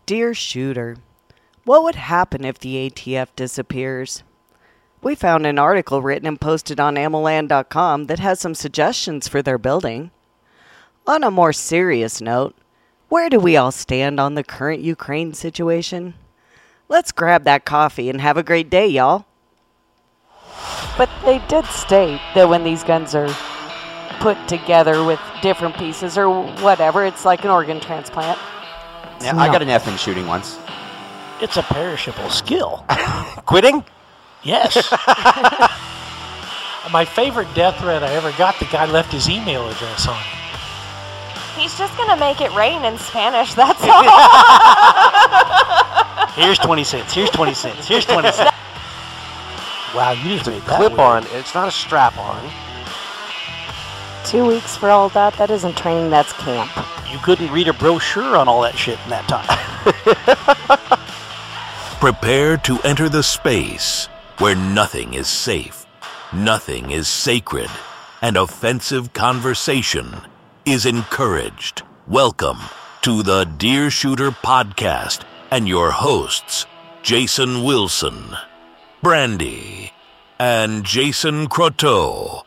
Dear Shooter, what would happen if the ATF disappears? We found an article written and posted on AmmoLand.com that has some suggestions for their building. On a more serious note, where do we all stand on the current Ukraine situation? Let's grab that coffee and have a great day, y'all. But they did state that when these guns are put together with different pieces or whatever, it's like an organ transplant. Yeah, I got an F in shooting once. It's a perishable skill. Quitting? Yes. My favorite death threat I ever got, the guy left his email address on. He's just going to make it rain in Spanish, that's all. Here's 20 cents, here's 20 cents, here's 20 cents. Wow, you just made that Clip-on, it's not a strap-on. 2 weeks for all that? That isn't training, that's camp. You couldn't read a brochure on all that shit in that time. Prepare to enter the space where nothing is safe, nothing is sacred, and offensive conversation is encouraged. Welcome to the Deer Shooter Podcast and your hosts, Jason Wilson, Brandy, and Jason Croteau.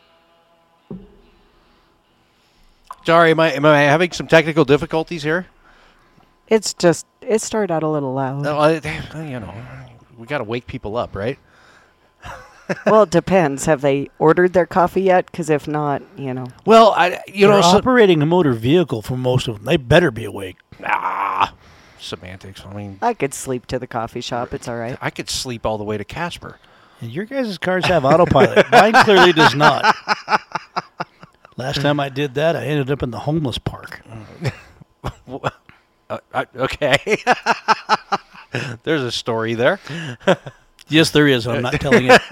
Sorry, am I having some technical difficulties here? It started out a little loud. We got to wake people up, right? Well, it depends. Have they ordered their coffee yet? Because if not, Well, They're operating a motor vehicle for most of them. They better be awake. Semantics. I could sleep to the coffee shop. It's all right. I could sleep all the way to Casper. And your guys' cars have autopilot. Mine clearly does not. Last time I did that, I ended up in the homeless park. Okay. There's a story there. Yes, there is. I'm not telling it.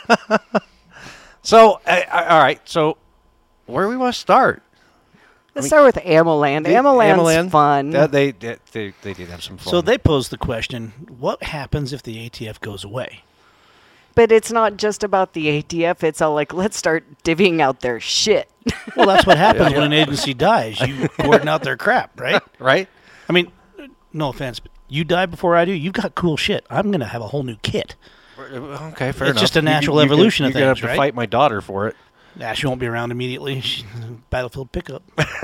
So, all right. So, where do we want to start? Let's start with AmmoLand. AmmoLand's fun. They did have some fun. So they posed the question, what happens if the ATF goes away? But it's not just about the ATF. It's all like, let's start divvying out their shit. Well, that's what happens when an agency dies. You cordon out their crap, right? Right? I mean, no offense, but you die before I do. You've got cool shit. I'm going to have a whole new kit. Okay, fair enough. It's just a natural evolution of things, You're going to have to fight my daughter for it. Nah, she won't be around immediately. Battlefield pickup.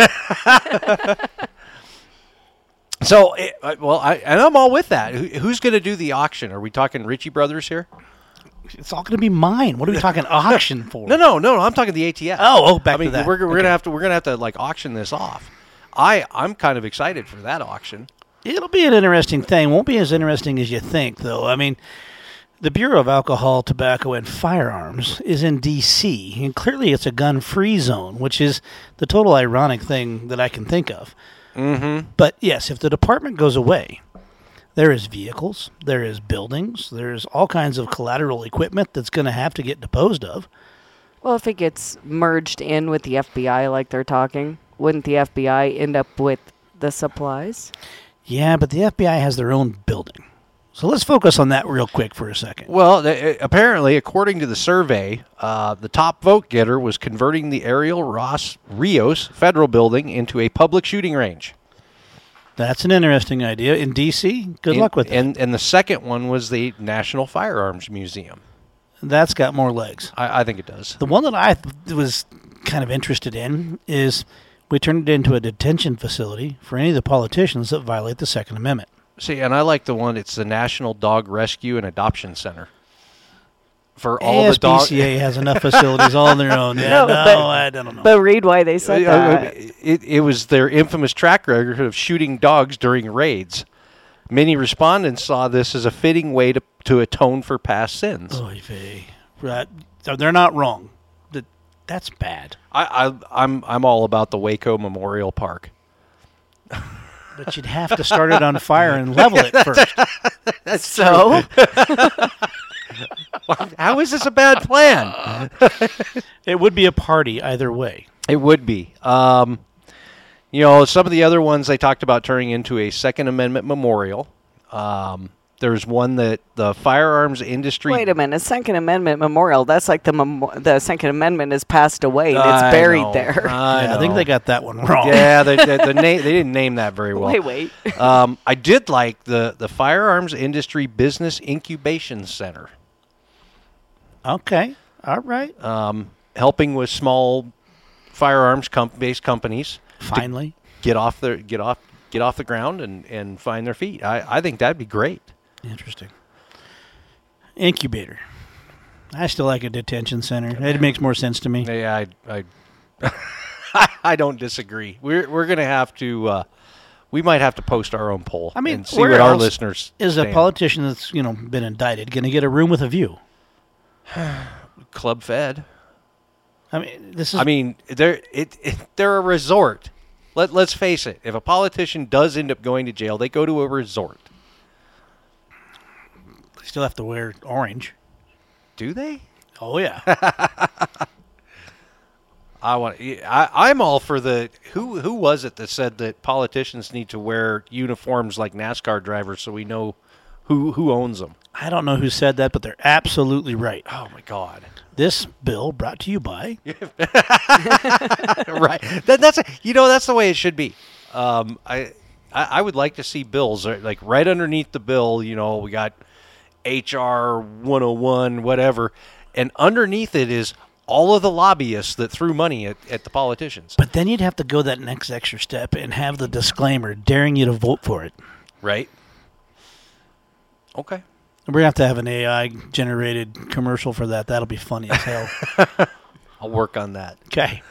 So, I'm all with that. Who's going to do the auction? Are we talking Ritchie Brothers here? It's all going to be mine. What are we talking auction for? No. I'm talking the ATF. Back to that. We're going to have to like auction this off. I'm kind of excited for that auction. It'll be an interesting thing. Won't be as interesting as you think, though. I mean, the Bureau of Alcohol, Tobacco, and Firearms is in D.C., and clearly it's a gun-free zone, which is the total ironic thing that I can think of. Mm-hmm. But, yes, if the department goes away, there is vehicles, there is buildings, there's all kinds of collateral equipment that's going to have to get disposed of. Well, if it gets merged in with the FBI like they're talking, wouldn't the FBI end up with the supplies? Yeah, but the FBI has their own building. So let's focus on that real quick for a second. Well, apparently, according to the survey, the top vote getter was converting the Ariel Ross Rios Federal Building into a public shooting range. That's an interesting idea. In D.C., good luck with that. And the second one was the National Firearms Museum. That's got more legs. I think it does. The one that I was kind of interested in is we turned it into a detention facility for any of the politicians that violate the Second Amendment. See, and I like the one, it's the National Dog Rescue and Adoption Center. For all the dogs. ASPCA has enough facilities all on their own. Yeah, I don't know. But read why they said that. It was their infamous track record of shooting dogs during raids. Many respondents saw this as a fitting way to atone for past sins. Oy vey. Right. They're not wrong. That's bad. I'm all about the Waco Memorial Park. But you'd have to start it on fire and level it first. That's so. How is this a bad plan? It would be a party either way. It would be. Some of the other ones they talked about turning into a Second Amendment memorial. There's one that the firearms industry. Wait a minute, Second Amendment memorial. That's like the Second Amendment has passed away and it's I buried know, there. I think they got that one wrong. Yeah, the name they didn't name that very well. Wait. I did like the Firearms Industry Business Incubation Center, Okay. All right. helping with small firearms based companies Finally. get off the ground and find their feet. I think that'd be great. Interesting. Incubator. I still like a detention center. It makes more sense to me. Yeah, I I don't disagree. We're gonna have to. We might have to post our own poll. I mean, and see where what our else listeners Is a stand. politician that's been indicted going to get a room with a view? Club Fed. I mean, this is. I mean, they're a resort. Let's face it. If a politician does end up going to jail, they go to a resort. they still have to wear orange. Do they? Oh yeah. I'm all for the. Who was it that said that politicians need to wear uniforms like NASCAR drivers so we know who owns them? I don't know who said that, but they're absolutely right. Oh my God. This bill brought to you by. Right. That's the way it should be. I would like to see bills like right underneath the bill. We got HR 101, whatever, and underneath it is all of the lobbyists that threw money at the politicians. But then you'd have to go that next extra step and have the disclaimer daring you to vote for it. Right. Okay. We're going to have an AI-generated commercial for that. That'll be funny as hell. I'll work on that. Okay.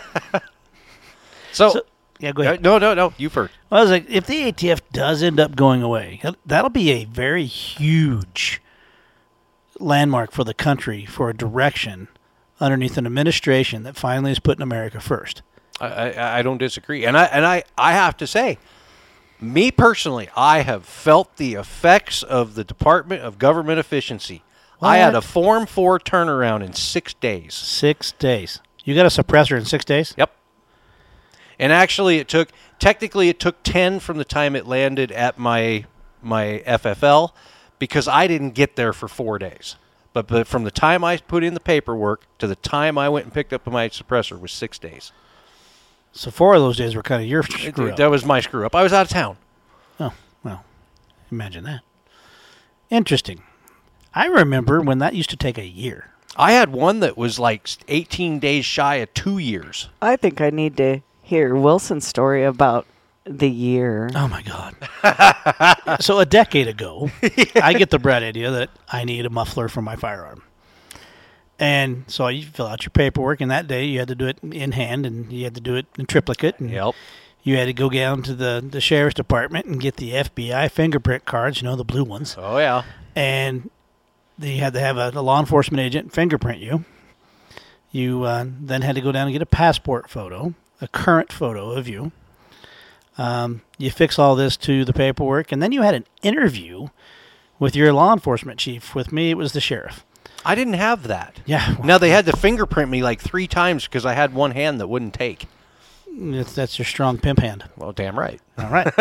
So yeah, go ahead. No. You first. Well, I was like, if the ATF does end up going away, that'll be a very huge landmark for the country for a direction underneath an administration that finally is putting America first. I don't disagree, and I have to say, me personally, I have felt the effects of the Department of Government Efficiency. I had a Form 4 turnaround in 6 days. 6 days. You got a suppressor in 6 days? Yep. And actually, it took 10 from the time it landed at my FFL, because I didn't get there for 4 days. But from the time I put in the paperwork to the time I went and picked up my suppressor was 6 days. So 4 of those days were kind of your screw up. That was my screw up. I was out of town. Oh, well, imagine that. Interesting. I remember when that used to take a year. I had one that was like 18 days shy of 2 years. I think I need to hear Wilson's story about the year. Oh, my God. So a decade ago, I get the bright idea that I need a muffler for my firearm. And so you fill out your paperwork, and that day you had to do it in hand, and you had to do it in triplicate. And Yep. you had to go down to the sheriff's department and get the FBI fingerprint cards, the blue ones. Oh, yeah. And you had to have a law enforcement agent fingerprint you. You then had to go down and get a passport photo, a current photo of you. You fix all this to the paperwork, and then you had an interview with your law enforcement chief. With me, it was the sheriff. I didn't have that. Yeah. Now, they had to fingerprint me like 3 times because I had one hand that wouldn't take. That's your strong pimp hand. Well, damn right. All right.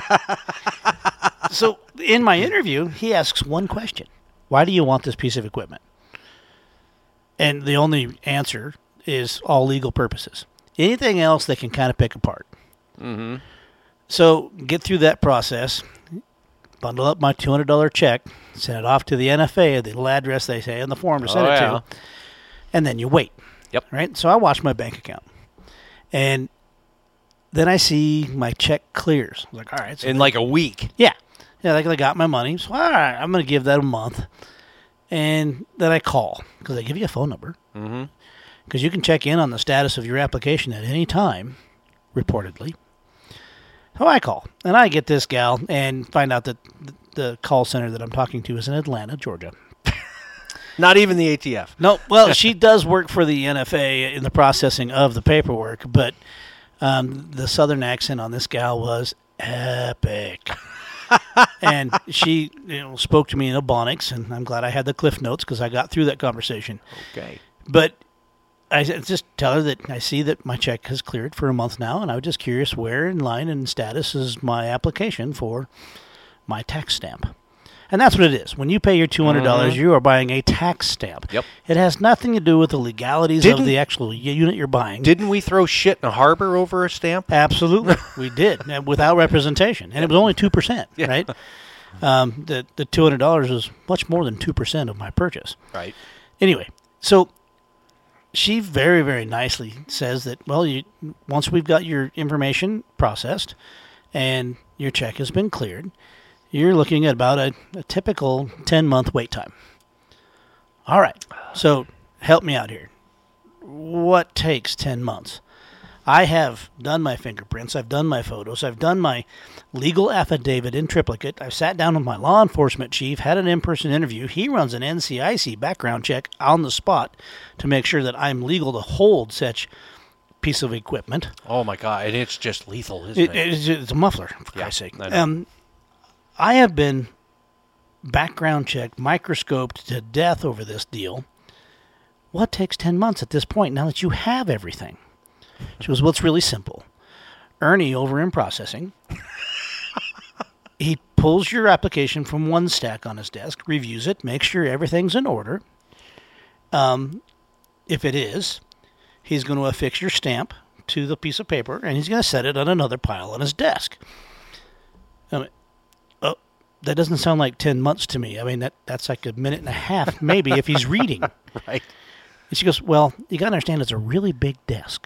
So in my interview, he asks one question. Why do you want this piece of equipment? And the only answer is all legal purposes. Anything else they can kind of pick apart. Mm-hmm. So get through that process, bundle up my $200 check, send it off to the NFA, the little address they say on the form to send it to, and then you wait. Yep. Right? So I watch my bank account. And then I see my check clears. I was like, all right. So In like a week. Yeah. Yeah, like I got my money. So, all right, I'm going to give that a month. And then I call, because they give you a phone number. Mm-hmm. Because you can check in on the status of your application at any time, reportedly. So I call, and I get this gal and find out that the call center that I'm talking to is in Atlanta, Georgia. Not even the ATF. No, well, she does work for the NFA in the processing of the paperwork, but the southern accent on this gal was epic. And she spoke to me in Ebonics, and I'm glad I had the Cliff Notes because I got through that conversation. Okay. But I just tell her that I see that my check has cleared for a month now, and I was just curious where in line and status is my application for my tax stamp. And that's what it is. When you pay your $200, you are buying a tax stamp. Yep. It has nothing to do with the legalities of the actual unit you're buying. Didn't we throw shit in a harbor over a stamp? Absolutely. We did, without representation. And it was only 2%, right? The $200 was much more than 2% of my purchase. Right. Anyway, so she very, very nicely says that, well, once we've got your information processed and your check has been cleared, you're looking at about a typical 10-month wait time. All right, so help me out here. What takes 10 months? I have done my fingerprints. I've done my photos. I've done my legal affidavit in triplicate. I've sat down with my law enforcement chief, had an in-person interview. He runs an NCIC background check on the spot to make sure that I'm legal to hold such piece of equipment. Oh, my God. And it's just lethal, isn't it? It's a muffler, for Christ's sake. I know. I have been background checked, microscoped to death over this deal. What takes 10 months at this point now that you have everything? She goes, well, it's really simple. Ernie over in processing, he pulls your application from one stack on his desk, reviews it, makes sure everything's in order. If it is, he's going to affix your stamp to the piece of paper, and he's going to set it on another pile on his desk. That doesn't sound like 10 months to me. I mean, that's like a minute and a half, maybe, if he's reading. Right. And she goes, well, you got to understand it's a really big desk.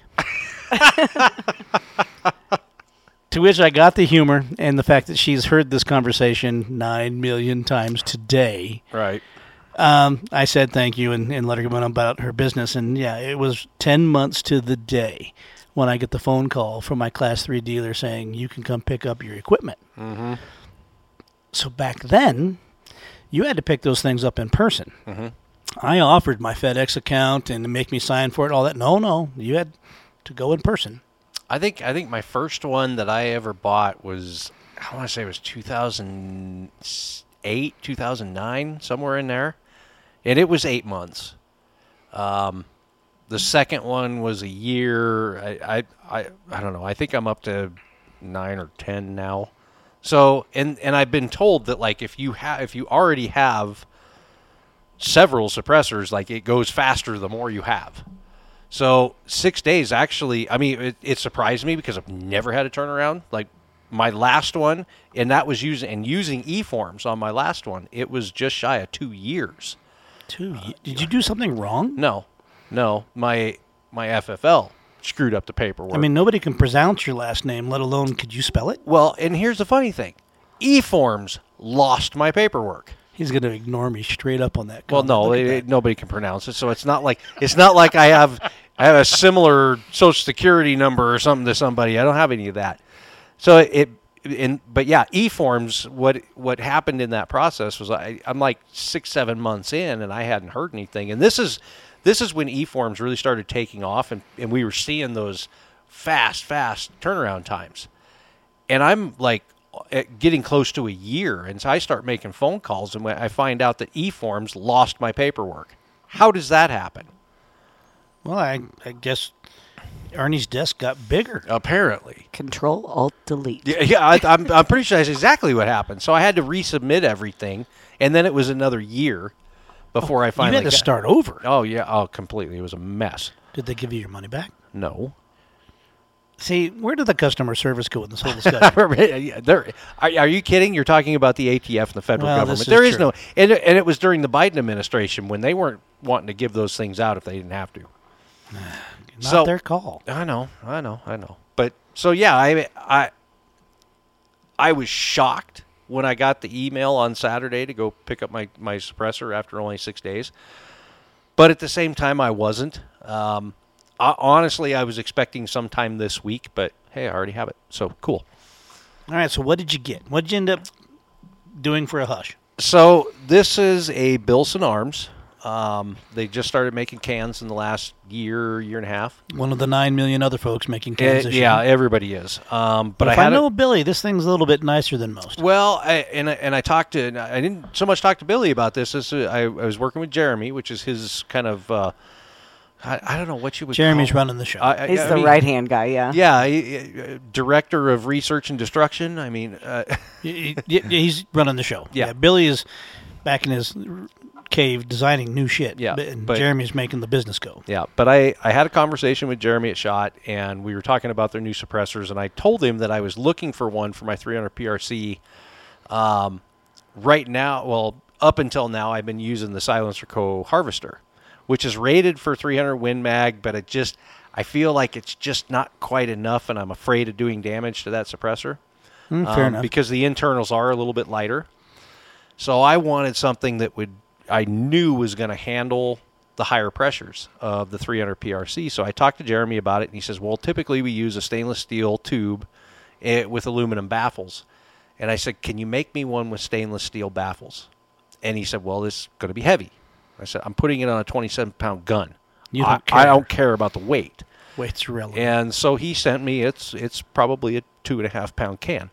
To which I got the humor and the fact that she's heard this conversation 9 million times today. Right. I said thank you and let her go on about her business. And, yeah, it was 10 months to the day when I get the phone call from my Class 3 dealer saying, you can come pick up your equipment. Mm-hmm. So back then, you had to pick those things up in person. Mm-hmm. I offered my FedEx account and to make me sign for it, all that. No, you had to go in person. I think my first one that I ever bought was, I want to say it was 2008, 2009, somewhere in there. And it was 8 months. The second one was a year. I don't know. I think I'm up to 9 or 10 now. So, and I've been told that, like, if you already have several suppressors, like, it goes faster the more you have. So 6 days, actually, I mean, it surprised me because I've never had a turnaround. Like, my last one, and that was using eForms on my last one, it was just shy of 2 years. Did you do something wrong? No, my FFL screwed up the paperwork. I mean, nobody can pronounce your last name, let alone could you spell it? Well, and here's the funny thing. eForms lost my paperwork. He's going to ignore me straight up on that. Well, no, nobody can pronounce it, so it's not like I have a similar Social Security number or something to somebody. I don't have any of that. So but yeah, eForms. What happened in that process was I'm like 6-7 months in, and I hadn't heard anything. And this is when eForms really started taking off, and we were seeing those fast turnaround times. And I'm like getting close to a year, and so I start making phone calls, and I find out that eForms lost my paperwork. How does that happen? Well, I guess Ernie's desk got bigger. Apparently. Control-Alt-Delete. Yeah, I'm pretty sure that's exactly what happened. So I had to resubmit everything, and then it was another year before I finally You had to start over. Oh, yeah. Oh, completely. It was a mess. Did they give you your money back? No. See, where did the customer service go in this whole discussion? Are you kidding? You're talking about the ATF and the federal government. There is no, and it was during the Biden administration when they weren't wanting to give those things out if they didn't have to. Not their call. I know. But so yeah, I was shocked when I got the email on Saturday to go pick up my suppressor after only 6 days. But at the same time, I wasn't. Honestly, I was expecting sometime this week, but hey, I already have it. So cool. All right, so what did you get? What did you end up doing for a hush? So this is a Bilson Arms. They just started making cans in the last year and a half. One of the 9 million other folks making cans this year. Yeah, everybody is. But if I know Billy, this thing's a little bit nicer than most. Well, I didn't so much talk to Billy about this. I was working with Jeremy, which is his kind of I don't know what you would Jeremy's call running the show. He's I the mean, right-hand guy, yeah. Yeah, director of research and destruction. I mean, He's running the show. Yeah. Billy is back in his cave designing new shit. Yeah, and but- Jeremy's making the business go. yeah. But I had a conversation with Jeremy at SHOT, and we were talking about their new suppressors, and I told him that I was looking for one for my 300 PRC. Right now, well, up until now, I've been using the Silencer Co. Harvester, which is rated for 300 Win Mag, but I feel like it's just not quite enough, and I'm afraid of doing damage to that suppressor. Fair enough. Because the internals are a little bit lighter. So I wanted something that I knew was going to handle the higher pressures of the 300 PRC. So I talked to Jeremy about it, and he says, well, typically we use a stainless steel tube with aluminum baffles. And I said, can you make me one with stainless steel baffles? And he said, well, this is going to be heavy. I said, I'm putting it on a 27-pound gun. You don't I care. don't care about the weight. Weight's irrelevant. And so he sent me, it's probably a 2.5-pound can.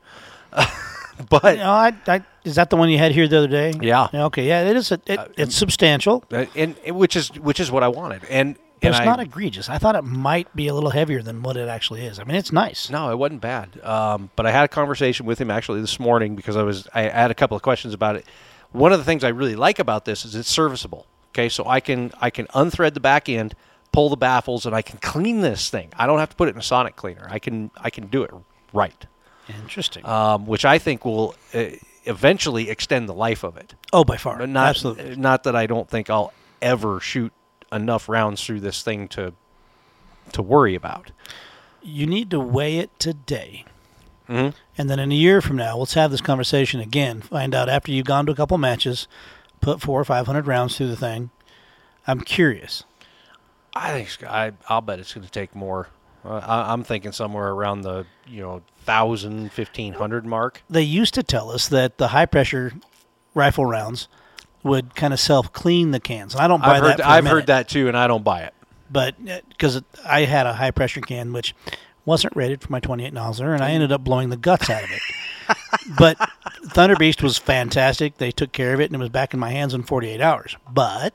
But is that the one you had here the other day? Yeah. Okay. Yeah, it is. It's substantial, and which is what I wanted, and but it's I, not egregious. I thought it might be a little heavier than what it actually is. I mean, it's nice. No, it wasn't bad. But I had a conversation with him actually this morning because I had a couple of questions about it. One of the things I really like about this is it's serviceable. Okay, so I can unthread the back end, pull the baffles, and I can clean this thing. I don't have to put it in a sonic cleaner. I can do it right. Interesting. Which I think will eventually extend the life of it. Oh, by far. But not, Absolutely. Not that I don't think I'll ever shoot enough rounds through this thing to worry about. You need to weigh it today. Mm-hmm. And then in a year from now, let's have this conversation again. Find out after you've gone to a couple matches, put 400 or 500 rounds through the thing. I'm curious. I think I'll bet it's going to take more. I'm thinking somewhere around the 1,000, 1,500 mark. They used to tell us that the high pressure rifle rounds would kind of self clean the cans. And I don't buy that. I've heard that too, and I don't buy it. But because I had a high pressure can which wasn't rated for my 28 nozzler, and I ended up blowing the guts out of it. But Thunder Beast was fantastic. They took care of it, and it was back in my hands in 48 hours. But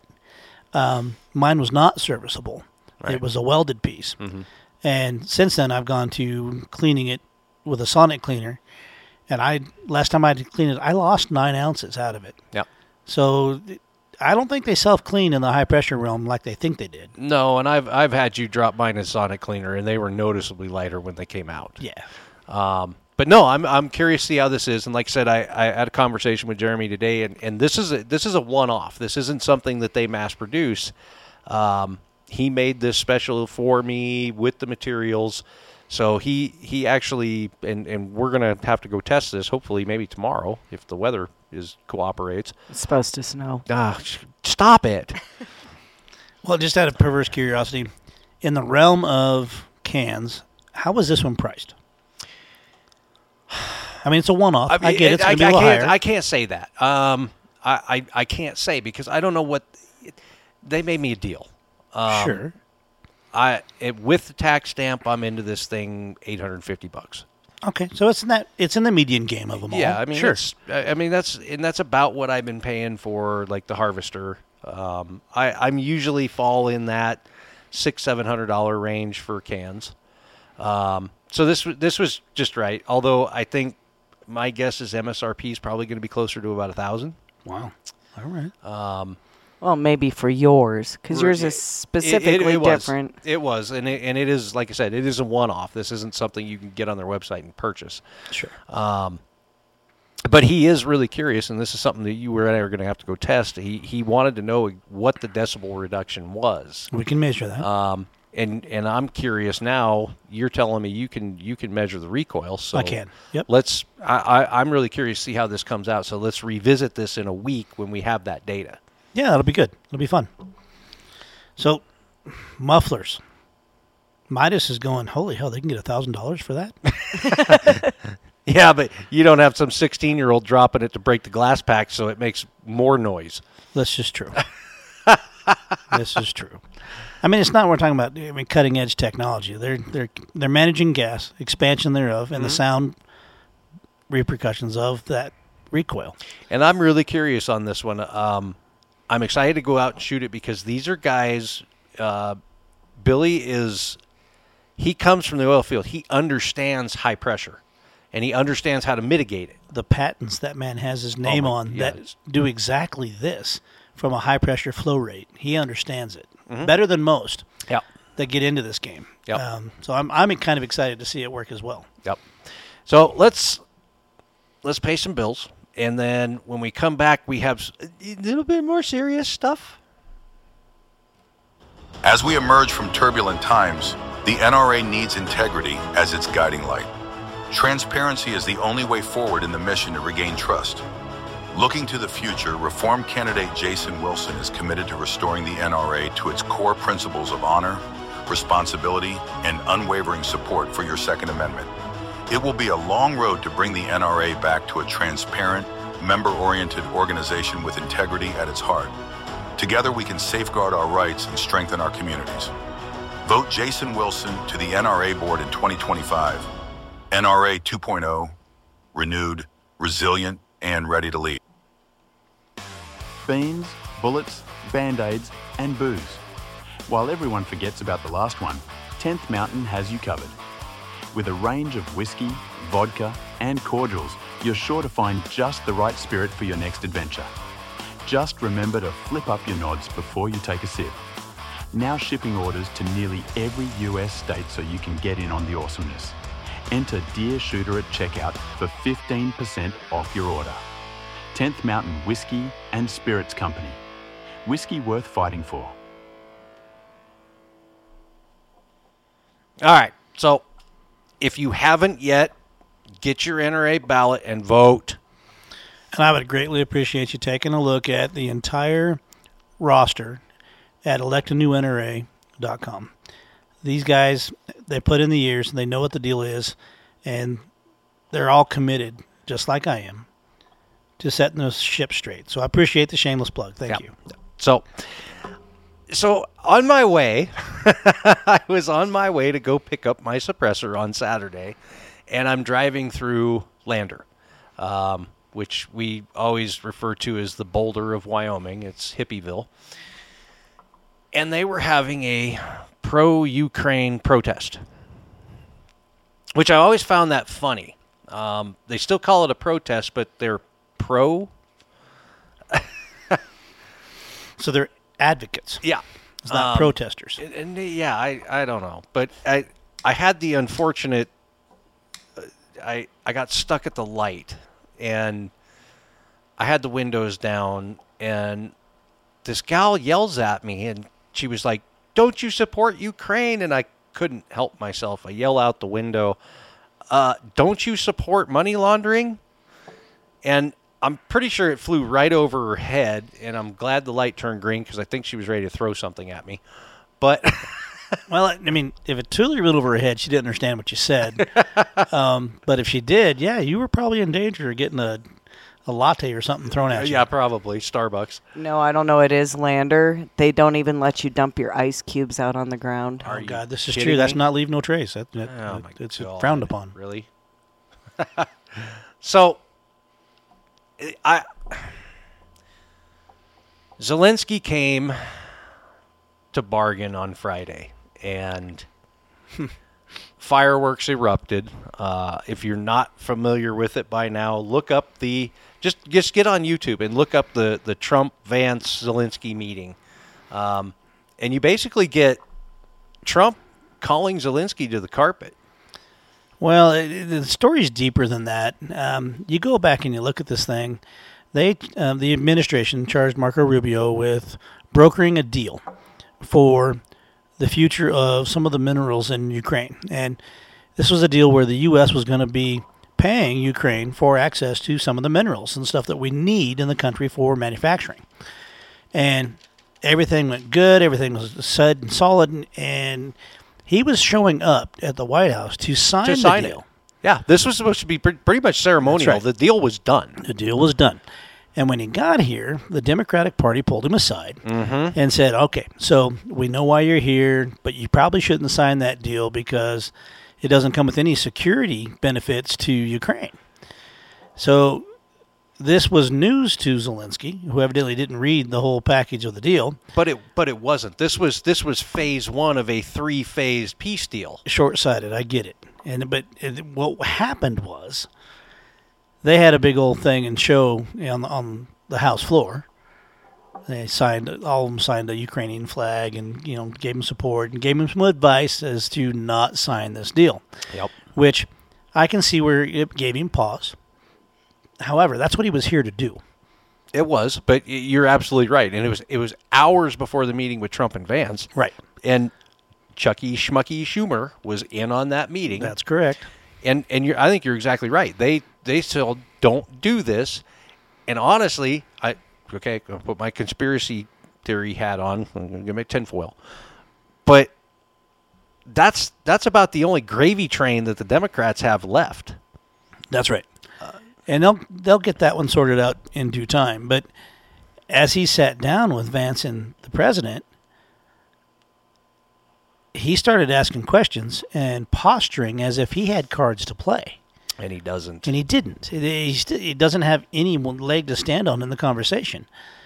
mine was not serviceable. Right. It was a welded piece. Mm-hmm. And since then, I've gone to cleaning it with a sonic cleaner. And last time I had to clean it, I lost 9 ounces out of it. Yeah. So I don't think they self-clean in the high-pressure realm like they think they did. No, and I've had you drop mine in sonic cleaner, and they were noticeably lighter when they came out. Yeah. But no, I'm curious to see how this is. And like I said, I had a conversation with Jeremy today, and this is a one-off. This isn't something that they mass produce. He made this special for me with the materials. So he actually, and we're going to have to go test this, hopefully maybe tomorrow, if the weather cooperates. It's supposed to snow. Stop it. Well, just out of perverse curiosity, in the realm of cans, how was this one priced? I mean, it's a one-off. I get it. It's going to be a little higher. I can't say that. I can't say because I don't know what they made me a deal. Sure. With the tax stamp, I'm into this thing $850. Okay, so it's in the median game of them all. Yeah, I mean, sure. that's about what I've been paying for, like the Harvester. I'm usually fall in that $600-700 range for cans. So this was just right. Although I think my guess is MSRP is probably going to be closer to about 1,000. Wow. All right. Well, maybe for yours, because yours is specifically it different. It was, and it is, like I said, it is a one-off. This isn't something you can get on their website and purchase. Sure. But he is really curious, and this is something that you and I are going to have to go test. He wanted to know what the decibel reduction was. We can measure that. And I'm curious now. You're telling me you can measure the recoil. So I can. Yep. I'm really curious to see how this comes out. So let's revisit this in a week when we have that data. Yeah, that'll be good. It'll be fun. So, mufflers. Midas is going, holy hell, they can get $1,000 for that? Yeah, but you don't have some 16-year-old dropping it to break the glass pack, so it makes more noise. This is true. This is true. I mean, it's not what we're talking about. I mean, cutting-edge technology. They're managing gas, expansion thereof, and the sound repercussions of that recoil. And I'm really curious on this one. I'm excited to go out and shoot it because these are guys Billy he comes from the oil field. He understands high pressure, and he understands how to mitigate it. The patents that man has his name on that do exactly this from a high-pressure flow rate. He understands it better than most that get into this game. Yep. So I'm kind of excited to see it work as well. Yep. So let's pay some bills, and then when we come back, we have a little bit more serious stuff. As we emerge from turbulent times, the NRA needs integrity as its guiding light. Transparency is the only way forward in the mission to regain trust. Looking to the future, Reform candidate Jason Wilson is committed to restoring the NRA to its core principles of honor, responsibility, and unwavering support for your Second Amendment. It will be a long road to bring the NRA back to a transparent, member-oriented organization with integrity at its heart. Together we can safeguard our rights and strengthen our communities. Vote Jason Wilson to the NRA board in 2025. NRA 2.0, renewed, resilient, and ready to lead. Beans, bullets, band-aids, and booze. While everyone forgets about the last one, 10th Mountain has you covered. With a range of whiskey, vodka, and cordials, you're sure to find just the right spirit for your next adventure. Just remember to flip up your nods before you take a sip. Now shipping orders to nearly every US state so you can get in on the awesomeness. Enter Dear Shooter at checkout for 15% off your order. 10th Mountain Whiskey and Spirits Company. Whiskey worth fighting for. All right. So if you haven't yet, get your NRA ballot and vote. And I would greatly appreciate you taking a look at the entire roster at electanewnra.com. These guys, they put in the years, and they know what the deal is, and they're all committed, just like I am, to setting the ship straight. So I appreciate the shameless plug. Thank you. So on my way, I was on my way to go pick up my suppressor on Saturday, and I'm driving through Lander, which we always refer to as the Boulder of Wyoming. It's Hippieville. And they were having a pro-Ukraine protest, which I always found that funny. They still call it a protest, but they're pro. So they're advocates. Yeah. It's not protesters. And I don't know. But I had the unfortunate, I got stuck at the light, and I had the windows down, and this gal yells at me, and she was like, "Don't you support Ukraine?" And I couldn't help myself. I yell out the window, "Don't you support money laundering?" And I'm pretty sure it flew right over her head, and I'm glad the light turned green because I think she was ready to throw something at me. But well, I mean, if it totally went over her head, she didn't understand what you said. But if she did, yeah, you were probably in danger of getting a latte or something thrown at you. Yeah, probably. Starbucks. No, I don't know. It is Lander. They don't even let you dump your ice cubes out on the ground. Oh, God, this is kidding true. That's me? not leave no trace. It's God. frowned upon. Really? So, Zelensky came to bargain on Friday, and fireworks erupted. If you're not familiar with it by now, look up just get on YouTube and look up the Trump-Vance-Zelensky meeting. And you basically get Trump calling Zelensky to the carpet. Well, the story's deeper than that. You go back and you look at this thing. The administration charged Marco Rubio with brokering a deal for the future of some of the minerals in Ukraine. And this was a deal where the U.S. was going to be paying Ukraine for access to some of the minerals and stuff that we need in the country for manufacturing. And everything went good. Everything was set and solid. And he was showing up at the White House to sign the deal. It. Yeah, this was supposed to be pretty much ceremonial. Right. The deal was done. The deal was done. And when he got here, the Democratic Party pulled him aside and said, okay, so we know why you're here, but you probably shouldn't sign that deal because it doesn't come with any security benefits to Ukraine. So this was news to Zelensky, who evidently didn't read the whole package of the deal. But it wasn't. This was phase one of a 3-phase peace deal. Short-sighted, I get it. What happened was they had a big old thing and show on the House floor. They all of them signed a Ukrainian flag and gave them support and gave them some advice as to not sign this deal. Yep. Which I can see where it gave him pause. However, that's what he was here to do. It was, but you're absolutely right, and it was hours before the meeting with Trump and Vance. Right. And Chucky Schmucky Schumer was in on that meeting. That's correct. And I think you're exactly right. They still don't do this. And honestly, I'm going to put my conspiracy theory hat on. I'm going to make tinfoil. But that's about the only gravy train that the Democrats have left. That's right. And they'll get that one sorted out in due time. But as he sat down with Vance and the president, he started asking questions and posturing as if he had cards to play. And he doesn't. And he didn't. He doesn't have any leg to stand on in the conversation.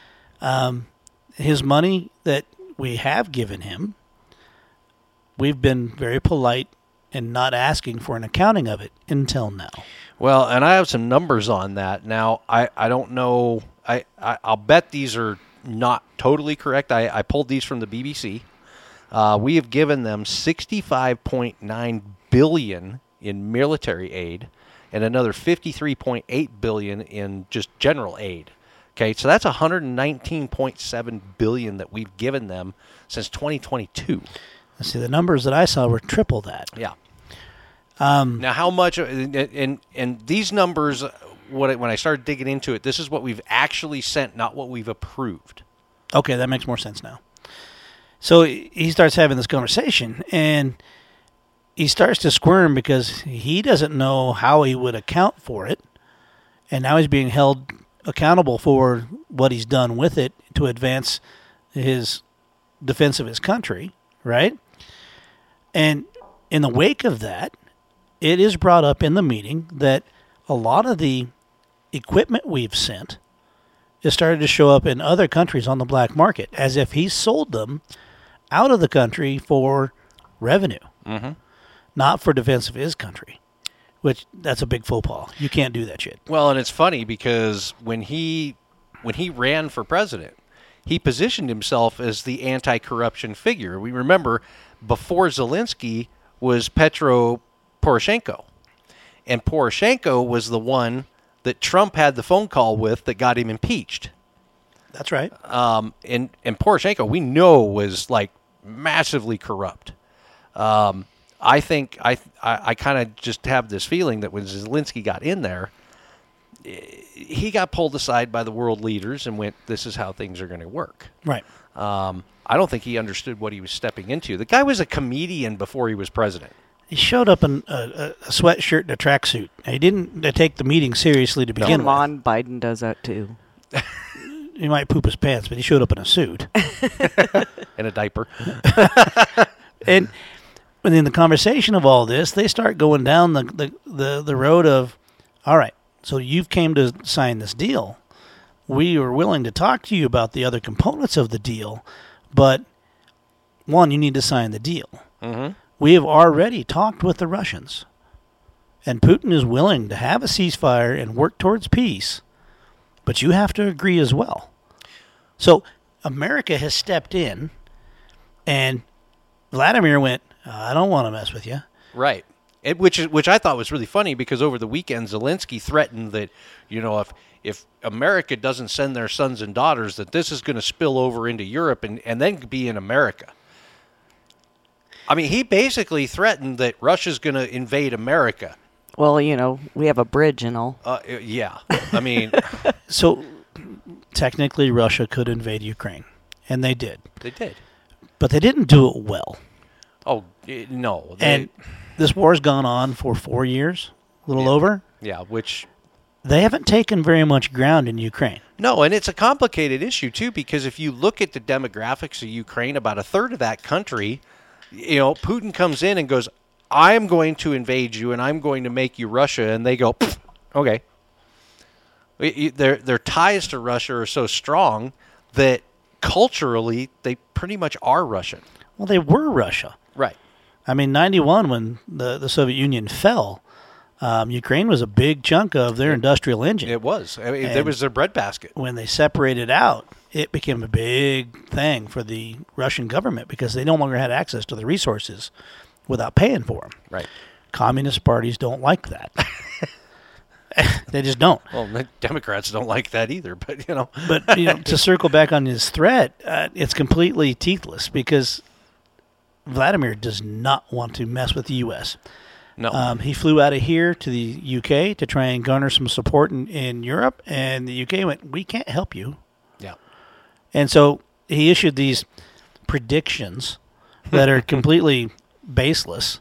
His money that we have given him, we've been very polite and not asking for an accounting of it until now. Well, and I have some numbers on that. Now, I don't know. I'll bet these are not totally correct. I pulled these from the BBC. We have given them $65.9 billion in military aid and another $53.8 billion in just general aid. Okay, so that's $119.7 billion that we've given them since 2022. Let's see, the numbers that I saw were triple that. Yeah. Now, how much? And these numbers, when I started digging into it, this is what we've actually sent, not what we've approved. Okay, that makes more sense now. So he starts having this conversation, and he starts to squirm because he doesn't know how he would account for it, and now he's being held accountable for what he's done with it to advance his defense of his country, right? And in the wake of that, it is brought up in the meeting that a lot of the equipment we've sent has started to show up in other countries on the black market, as if he sold them out of the country for revenue, not for defense of his country, which that's a big faux pas. You can't do that shit. Well, and it's funny because when he ran for president, he positioned himself as the anti-corruption figure. We remember before Zelensky was Petro Poroshenko. And Poroshenko was the one that Trump had the phone call with that got him impeached. That's right. And Poroshenko, we know, was like massively corrupt. I think I kind of just have this feeling that when Zelensky got in there, he got pulled aside by the world leaders and went, this is how things are going to work. Right. I don't think he understood what he was stepping into. The guy was a comedian before he was president. He showed up in a sweatshirt and a tracksuit. He didn't take the meeting seriously to begin Come with. on, Biden does that too. He might poop his pants, but he showed up in a suit. In a diaper. And in the conversation of all this, they start going down the road of, all right, so you've came to sign this deal. We are willing to talk to you about the other components of the deal, but one, you need to sign the deal. Mm-hmm. We have already talked with the Russians, and Putin is willing to have a ceasefire and work towards peace, but you have to agree as well. So America has stepped in, and Vladimir went, I don't want to mess with you. Right. Which I thought was really funny because over the weekend, Zelensky threatened that, if America doesn't send their sons and daughters, that this is going to spill over into Europe and then be in America. I mean, he basically threatened that Russia's going to invade America. Well, we have a bridge and all. Yeah. I mean... So, technically, Russia could invade Ukraine, and they did. They did. But they didn't do it well. Oh, no. And this war's gone on for 4 years, a little over. Yeah, which... They haven't taken very much ground in Ukraine. No, and it's a complicated issue, too, because if you look at the demographics of Ukraine, about a third of that country, Putin comes in and goes, I'm going to invade you, and I'm going to make you Russia, and they go, okay. Their ties to Russia are so strong that culturally they pretty much are Russian. Well, they were Russia. Right. I mean, 91, when the Soviet Union fell, Ukraine was a big chunk of their industrial engine. It was. I mean, it was their breadbasket. When they separated out, it became a big thing for the Russian government because they no longer had access to the resources without paying for them. Right. Communist parties don't like that. They just don't. Well, the Democrats don't like that either, but But to circle back on his threat, it's completely teethless because Vladimir does not want to mess with the U.S. No. He flew out of here to the U.K. to try and garner some support in Europe, and the U.K. went, we can't help you. Yeah. And so he issued these predictions that are completely baseless.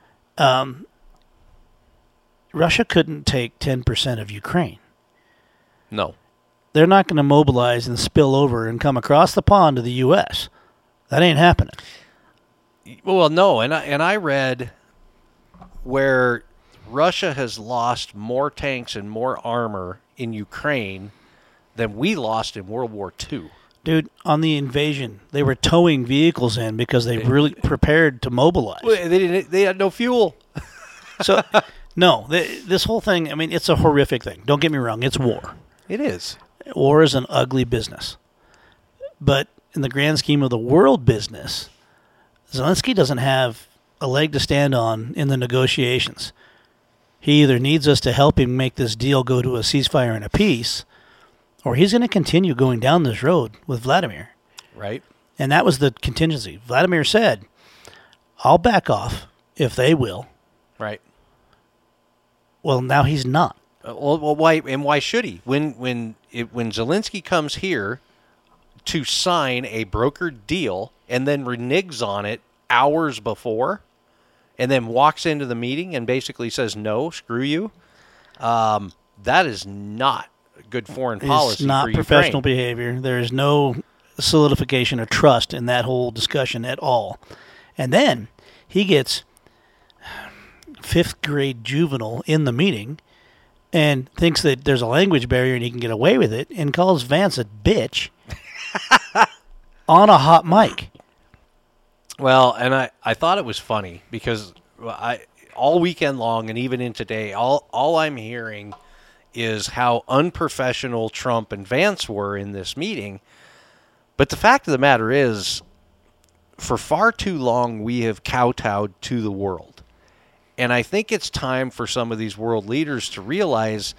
Russia couldn't take 10% of Ukraine. No. They're not going to mobilize and spill over and come across the pond to the U.S. That ain't happening. Well, no, and I read where Russia has lost more tanks and more armor in Ukraine than we lost in World War II. Dude, on the invasion, they were towing vehicles in because they really prepared to mobilize. Well, they had no fuel. So, no, this whole thing, I mean, it's a horrific thing. Don't get me wrong, it's war. It is. War is an ugly business. But in the grand scheme of the world business, Zelensky doesn't have a leg to stand on in the negotiations. He either needs us to help him make this deal go to a ceasefire and a peace, or he's going to continue going down this road with Vladimir. Right. And that was the contingency. Vladimir said, I'll back off if they will. Right. Well, now he's not. Well, why should he? When Zelensky comes here to sign a brokered deal and then reneges on it hours before, and then walks into the meeting and basically says, no, screw you, that is not good foreign policy. It's not for professional Ukraine. behavior. There is no solidification of trust in that whole discussion at all. And then he gets fifth grade juvenile in the meeting and thinks that there's a language barrier and he can get away with it and calls Vance a bitch on a hot mic. Well, and I thought it was funny because all weekend long and even in today, all I'm hearing is how unprofessional Trump and Vance were in this meeting. But the fact of the matter is, for far too long, we have kowtowed to the world. And I think it's time for some of these world leaders to realize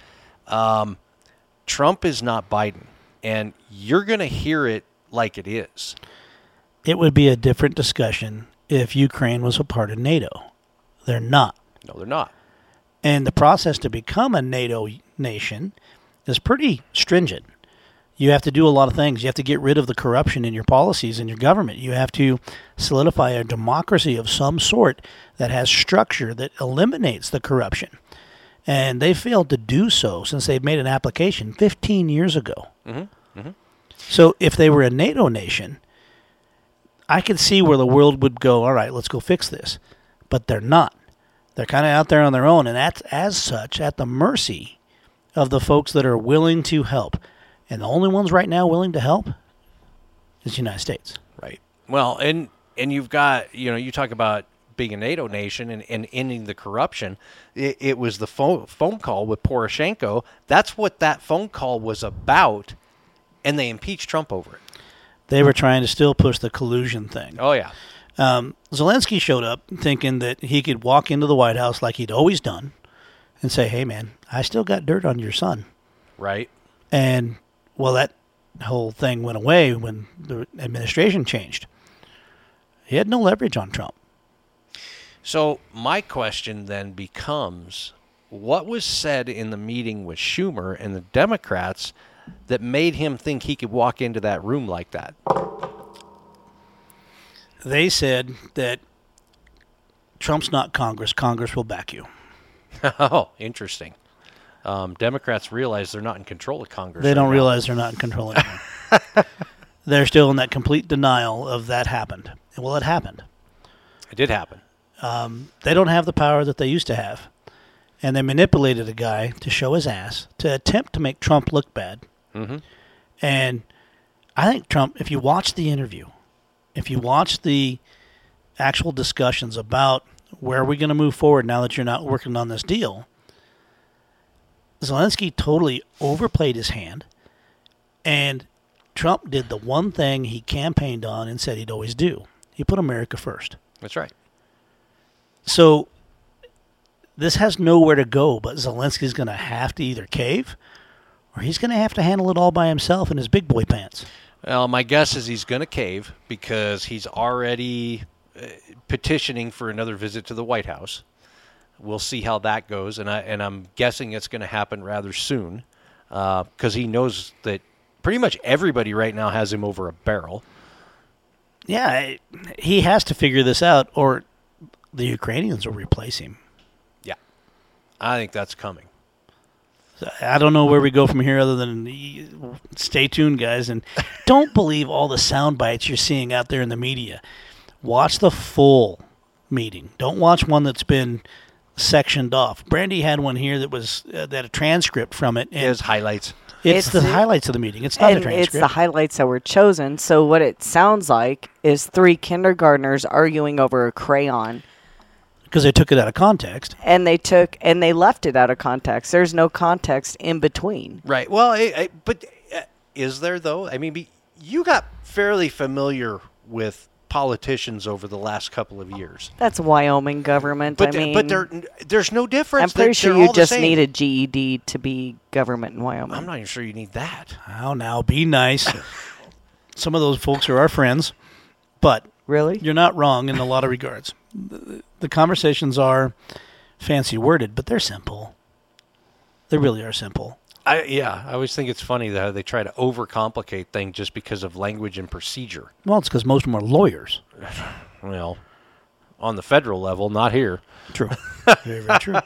Trump is not Biden. And you're going to hear it like it is. It would be a different discussion if Ukraine was a part of NATO. They're not. No, they're not. And the process to become a NATO nation is pretty stringent. You have to do a lot of things. You have to get rid of the corruption in your policies and your government. You have to solidify a democracy of some sort that has structure that eliminates the corruption. And they failed to do so since they've made an application 15 years ago. Mm-hmm. Mm-hmm. So if they were a NATO nation, I could see where the world would go, all right, let's go fix this. But they're not. They're kind of out there on their own, and that's, as such, at the mercy of the folks that are willing to help. And the only ones right now willing to help is the United States. Right. Well, and you've got, you talk about being a NATO nation and ending the corruption. It was the phone call with Poroshenko. That's what that phone call was about, and they impeached Trump over it. They were trying to still push the collusion thing. Oh, yeah. Zelensky showed up thinking that he could walk into the White House like he'd always done and say, hey, man, I still got dirt on your son. Right. And, well, that whole thing went away when the administration changed. He had no leverage on Trump. So my question then becomes, what was said in the meeting with Schumer and the Democrats that made him think he could walk into that room like that? They said that Trump's not Congress. Congress will back you. Oh, interesting. Democrats realize they're not in control of Congress. They don't realize they're not in control anymore. They're still in that complete denial of that happened. Well, it happened. It did happen. They don't have the power that they used to have. and they manipulated a guy to show his ass to attempt to make Trump look bad. Mm-hmm. And I think Trump, if you watch the interview, if you watch the actual discussions about where are we going to move forward now that you're not working on this deal, Zelensky totally overplayed his hand, and Trump did the one thing he campaigned on and said he'd always do. He put America first. That's right. So this has nowhere to go, but Zelensky's going to have to either cave or he's going to have to handle it all by himself in his big boy pants. Well, my guess is he's going to cave because he's already petitioning for another visit to the White House. We'll see how that goes, and I'm guessing it's going to happen rather soon because he knows that pretty much everybody right now has him over a barrel. Yeah, he has to figure this out, or the Ukrainians will replace him. Yeah, I think that's coming. I don't know where we go from here other than stay tuned, guys, and don't believe all the sound bites you're seeing out there in the media. Watch the full meeting. Don't watch one that's been sectioned off. Brandy had one here that was that a transcript from it. And His highlights. It's the highlights of the meeting. It's not a transcript. It's the highlights that were chosen. So what it sounds like is 3 kindergartners arguing over a crayon. Because they took it out of context. And they left it out of context. There's no context in between. Right. Well, but is there, though? I mean, you got fairly familiar with politicians over the last couple of years. That's Wyoming government. But, I mean, but there's no difference. I'm pretty sure you all the just same. need a GED to be government in Wyoming. I'm not even sure you need that. Oh, now be nice. Some of those folks are our friends, but Really? you're not wrong in a lot of regards. The conversations are fancy worded, but they're simple. They really are simple. I always think it's funny that they try to overcomplicate things just because of language and procedure. Well, it's because most of them are lawyers. Well, on the federal level, not here. True. Very, very true.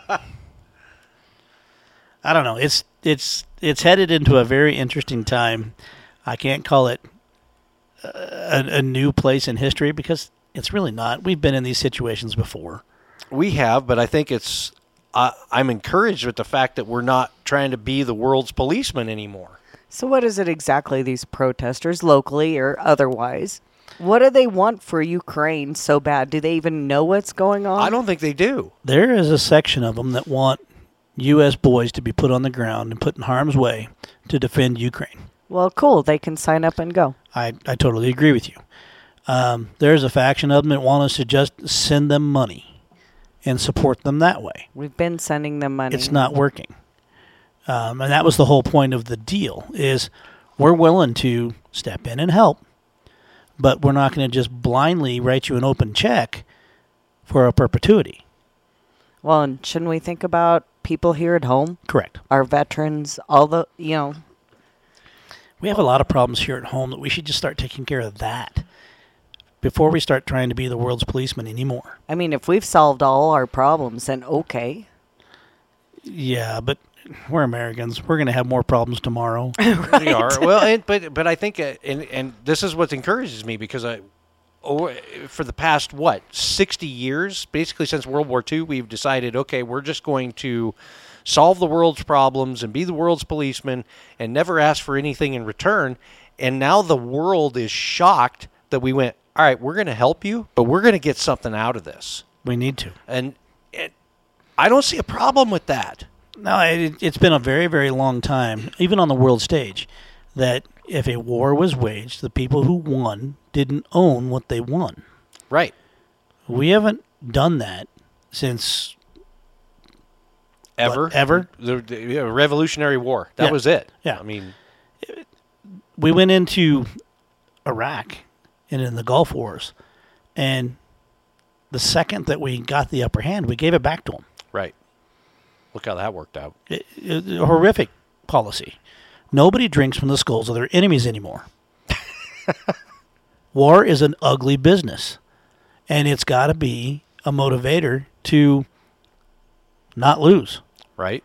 I don't know. It's headed into a very interesting time. I can't call it a new place in history because it's really not. We've been in these situations before. We have, but I think it's. I'm encouraged with the fact that we're not trying to be the world's policeman anymore. So what is it exactly, these protesters, locally or otherwise? What do they want for Ukraine so bad? Do they even know what's going on? I don't think they do. There is a section of them that want U.S. boys to be put on the ground and put in harm's way to defend Ukraine. Well, cool. They can sign up and go. I totally agree with you. There's a faction of them that want us to just send them money and support them that way. We've been sending them money. It's not working. And that was the whole point of the deal, is we're willing to step in and help, but we're not going to just blindly write you an open check for a perpetuity. Well, and shouldn't we think about people here at home? Correct. Our veterans, all the, We have a lot of problems here at home that we should just start taking care of that before we start trying to be the world's policeman anymore. I mean, if we've solved all our problems, then okay. Yeah, but we're Americans. We're going to have more problems tomorrow. We are. Well, but I think, and this is what encourages me because for the past, 60 years, basically since World War II, we've decided, okay, we're just going to solve the world's problems and be the world's policeman and never ask for anything in return. And now the world is shocked that we went, all right, we're going to help you, but we're going to get something out of this. We need to. And I don't see a problem with that. No, it's been a very, very long time, even on the world stage, that if a war was waged, the people who won didn't own what they won. Right. We haven't done that since... Ever? What, ever? The Revolutionary War. That was it. Yeah. I mean... We went into Iraq and in the Gulf Wars, and the second that we got the upper hand, we gave it back to them. Right. Look how that worked out. A horrific policy. Nobody drinks from the skulls of their enemies anymore. War is an ugly business, and it's got to be a motivator to not lose. Right.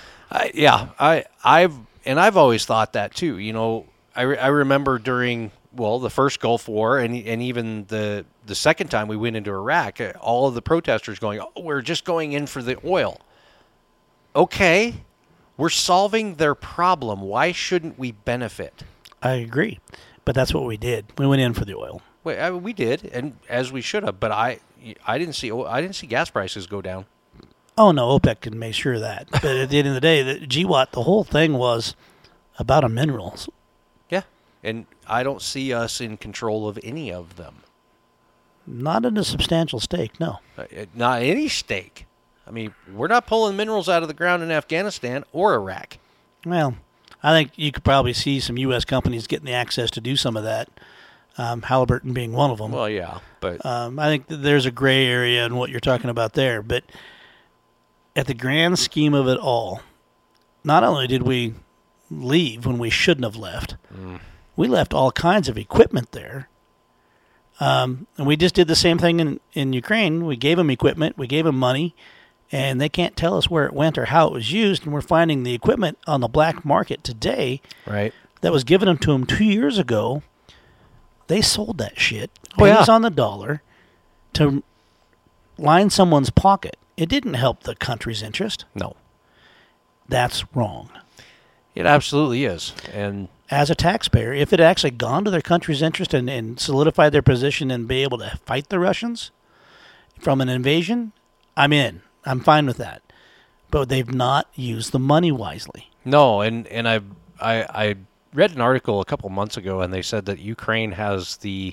I've always thought that too. You know, I remember during well, the first Gulf War and even the second time we went into Iraq, all of the protesters going, oh, we're just going in for the oil. Okay, we're solving their problem. Why shouldn't we benefit? I agree, but that's what we did. We went in for the oil. We did, and as we should have. But I didn't see gas prices go down. Oh no, OPEC can make sure of that. But at the end of the day, the GWAT, the whole thing was about a minerals. Yeah, and I don't see us in control of any of them. Not in a substantial stake, no. Not any stake. I mean, we're not pulling minerals out of the ground in Afghanistan or Iraq. Well, I think you could probably see some U.S. companies getting the access to do some of that, Halliburton being one of them. Well, yeah, but I think there's a gray area in what you're talking about there. But at the grand scheme of it all, not only did we leave when we shouldn't have left, we left all kinds of equipment there. And we just did the same thing in Ukraine. We gave them equipment, we gave them money, and they can't tell us where it went or how it was used. And we're finding the equipment on the black market today right. that was given to them 2 years ago. They sold that shit, Oh, yeah. pennies on the dollar, to line someone's pocket. It didn't help the country's interest. No. That's wrong. It absolutely is. And As a taxpayer, if it had actually gone to their country's interest and solidified their position and be able to fight the Russians from an invasion, I'm in. I'm fine with that. But they've not used the money wisely. no, and I read an article a couple months ago, and they said that Ukraine has the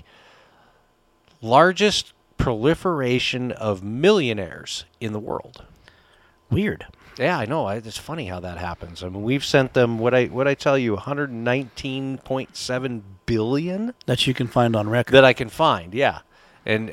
largest proliferation of millionaires in the world. Weird. Yeah, I know. It's funny how that happens. I mean, we've sent them what I tell you, 119.7 billion That you can find on record. that I can find. Yeah, and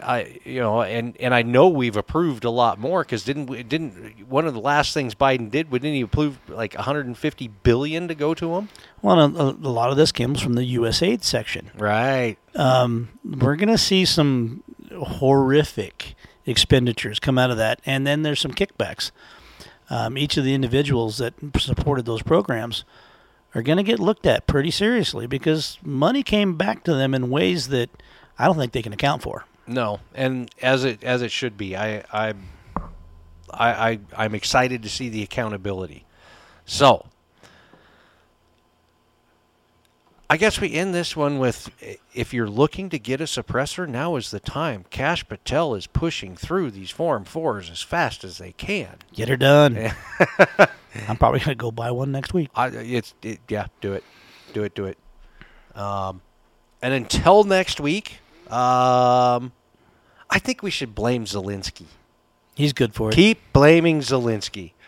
I know we've approved a lot more because didn't one of the last things Biden did? Didn't he approve like 150 billion to go to him? Well, a lot of this comes from the USAID section. Right. We're going to see some horrific expenditures come out of that, and then there's some kickbacks. Each of the individuals that supported those programs are going to get looked at pretty seriously because money came back to them in ways that I don't think they can account for. No, and as it should be. I'm excited to see the accountability. So, I guess we end this one with, if you're looking to get a suppressor, now is the time. Kash Patel is pushing through these Form 4s as fast as they can. Get her done. I'm probably going to go buy one next week. Do it. Do it. And until next week, I think we should blame Zelensky. He's good for it. Keep blaming Zelensky.